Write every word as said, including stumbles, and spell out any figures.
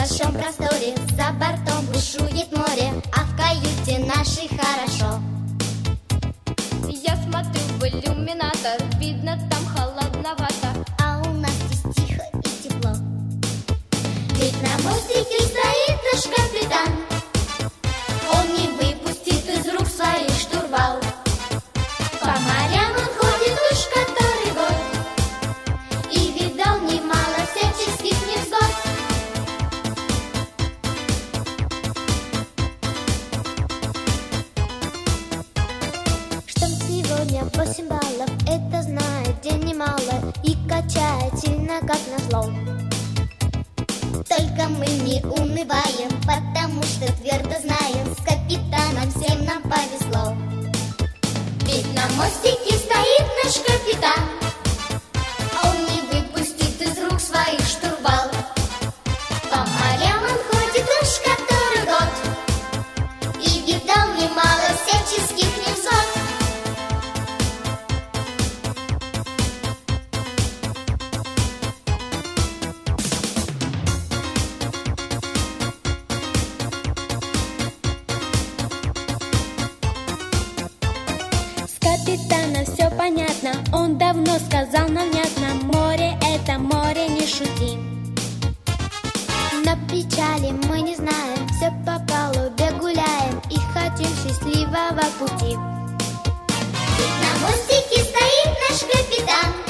большом просторе за бортом бушует море, а в каюте нашей хорошо. Я смотрю в иллюминатор, видно там холодновато, а у нас здесь тихо и тепло. Ведь на мостике стоит наш капитан, он не выпустит из рук своих штурвал. По морям он ходит уж который год и видал немало всяческих невзгод. Что сегодня восемь баллов, это знает день немало и качает сильно, как назло. Только мы не унываем, потому что твердо знаем, с капитаном всем нам повезло. Ведь на мостике стоит наш капитан, он не выпустит из рук своих штурвал. По морям он ходит уж который год и видал немало всяческих невзгод. капитана все понятно, он давно сказал нам внятно: море — это море, не шути. На причале мы не знаем, все по палубе гуляем и хотим счастливого пути. Ведь на мостике стоит наш капитан,